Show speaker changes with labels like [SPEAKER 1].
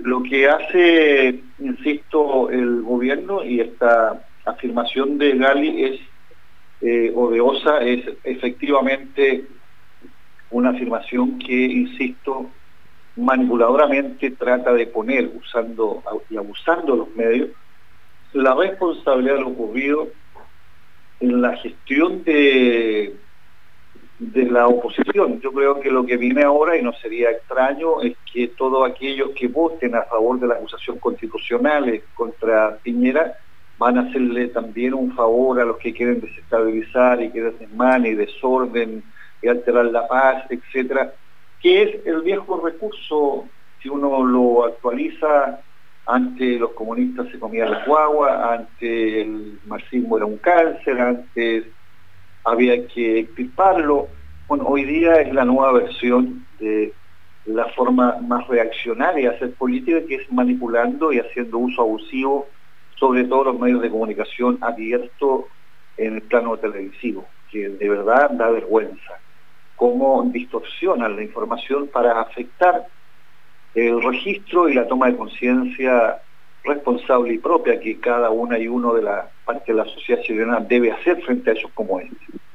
[SPEAKER 1] lo que hace, insisto, el gobierno y esta afirmación de Gali o de OSA es efectivamente una afirmación que, insisto, manipuladoramente trata de poner, usando y abusando de los medios, la responsabilidad de lo ocurrido en la gestión de la oposición. Yo creo que lo que viene ahora, y no sería extraño, es que todos aquellos que voten a favor de la acusación constitucional contra Piñera van a hacerle también un favor a los que quieren desestabilizar y quieren desmane y desorden y alterar la paz, etcétera, que es el viejo recurso. Si uno lo actualiza, antes los comunistas se comían la guagua, antes el marxismo era un cáncer, antes había que extirparlo. Bueno, hoy día es la nueva versión de la forma más reaccionaria de hacer política, que es manipulando y haciendo uso abusivo, sobre todo los medios de comunicación abiertos en el plano televisivo, que de verdad da vergüenza cómo distorsionan la información para afectar el registro y la toma de conciencia responsable y propia que cada una y uno de la parte de la sociedad chilena debe hacer frente a hechos como este.